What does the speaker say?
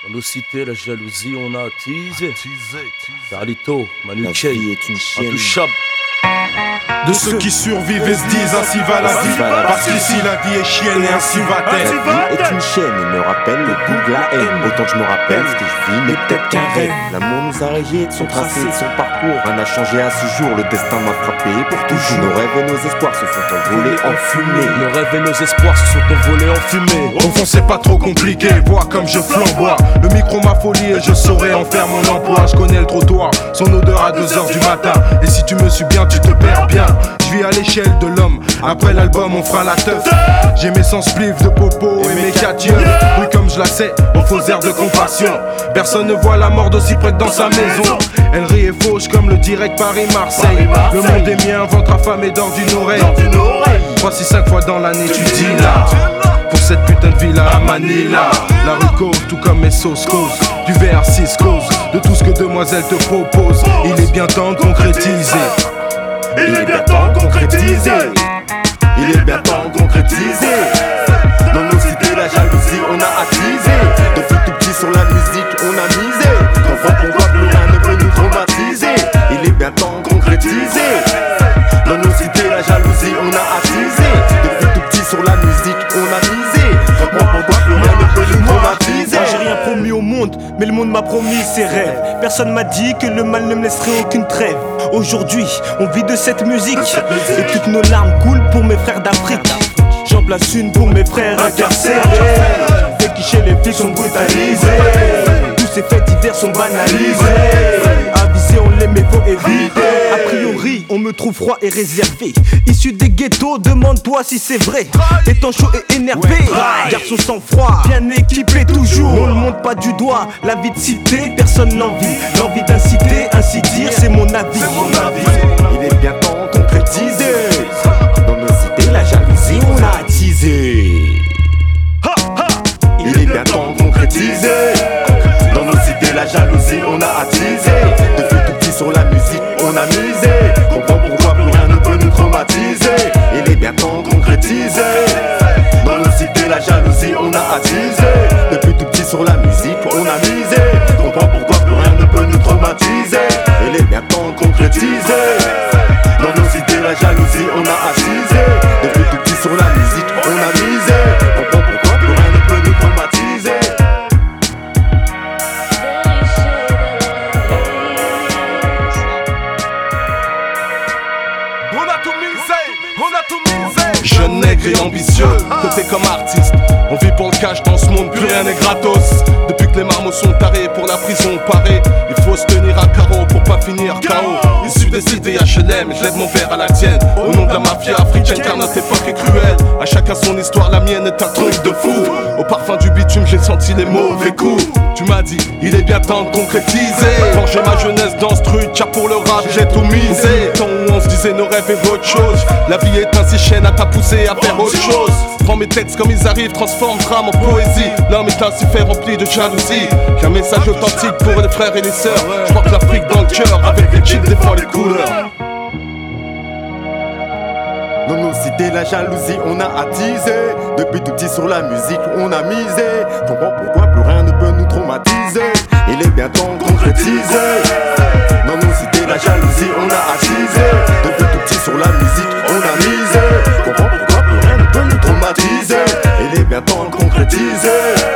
Dans nos cités, la jalousie, on a attisé. Carlito, Manu La Kay, vie est une chienne. intouchable. De ceux qui survivent et se disent ainsi va la vie. Parce qu'ici la vie est chienne et ainsi La va-t-elle. vie est une chaîne et me rappelle le goût de la haine. Autant que je me rappelle, ce que je vis n'est peut-être qu'un rêve. L'amour nous a rayés de son tracé, de son parcours. Rien n'a changé à ce jour, le destin m'a frappé pour toujours. Nos rêves et nos espoirs se sont envolés en fumée. Nos rêves et nos espoirs se sont envolés en fumée. Au fond c'est pas trop compliqué, vois comme je flamboie. Le micro ma folie et je saurais en faire mon emploi. Je connais le trottoir, son odeur à 2h du matin. Et si tu me suis bien, tu te perds bien. Je vis à l'échelle de l'homme, après l'album on fera la teuf. J'ai mes sens spliff de popo et mes 4 yeux. Oui comme je la sais, aux faux airs de compassion. Personne ne voit la mort d'aussi près que dans sa maison. Elle rit et fauche comme le direct Paris-Marseille. Le monde est mien, ventre affamé dans d'une oreille. 3, 6, 5 fois dans l'année tu dis là. Pour cette putain de villa à Manila. La rue cause, tout comme mes sauces cause. Du VR6 cause, de tout ce que demoiselle te propose. Il est bien temps de concrétiser. Il est bien temps de concrétiser. Il est bien temps de concrétiser. Dans nos cités la jalousie on a attisé. Depuis tout petit sur la musique on a misé. Quand on voit plus rien ne peut nous traumatiser. Il est bien temps de concrétiser. Dans nos cités la jalousie on a attisé. Depuis tout petit sur la musique on a misé. Comprends pourquoi plus rien ne peut nous traumatiser. Moi j'ai rien promis au monde, mais le monde m'a promis ses rêves. Personne m'a dit que le mal ne me laisserait aucune trêve. Aujourd'hui, on vit de cette musique et toutes nos larmes coulent pour mes frères d'Afrique. J'en place une pour mes frères incarcérés. Fait qui chez les flics sont brutalisés. Tous ces faits divers sont banalisés. Avisés, on les met, faut éviter. A priori, on me trouve froid et réservé. Issu des ghettos, demande-toi si c'est vrai. Étant chaud et énervé, garçon sans froid, bien équipé toujours. On ne monte pas du doigt, la vie de cité, personne n'envie. L'envie d'inciter, ainsi dire, c'est mon avis. Il est bien temps de concrétiser. Dans nos cités la jalousie on a attisé. Il est bien temps de concrétiser. Dans nos cités la jalousie on a attisé. Depuis tout petit sur la musique on a misé. Comprends pourquoi plus rien ne peut nous traumatiser. Il est bien temps de concrétiser. Dans nos cités la jalousie on a attisé. Depuis tout petit sur la musique on a misé. Comprends pourquoi plus rien ne peut nous traumatiser. Il est bien temps de concrétiser. Dans nos cités la jalousie on a attisé. Depuis tout petit sur la musique on a misé. Comprends pourquoi plus rien ne peut nous traumatiser. Jeune nègre et ambitieux, côté comme artiste. On vit pour le cash dans ce monde, plus rien n'est gratos. Depuis que les marmots sont tarés, pour la prison parée, il faut se tenir à carreau pour pas finir KO. Issu des cités HLM, je lève mon verre à la tienne. Au nom de la mafia africaine, car notre époque est cruelle. À chacun son histoire, la mienne est un truc de fou. Au parfum du bitume, j'ai senti les mauvais coups. Tu m'as dit, il est bien temps de concrétiser. Quand j'ai ma jeunesse dans ce truc, car pour le rap, j'ai tout misé. Temps où on se disait nos rêves et autre chose. La vie est ainsi chaîne à t'a poussé à faire autre chose. Prends mes textes comme ils arrivent, transforme drame en poésie. L'homme est ainsi fait rempli de jalousie. Qu'un message authentique pour les frères et les sœurs. Je porte l'Afrique dans le cœur, avec les chips défend les couleurs. Dans nos cités la jalousie on a attisé. Depuis tout petit sur la musique on a misé. Comprends pourquoi plus rien ne peut nous traumatiser. Il est bien temps de concrétiser. Dans nos cités la jalousie on a attisé. Depuis tout petit sur la musique on a misé. Comprends pourquoi plus rien ne peut nous traumatiser. Il est bien temps de concrétiser.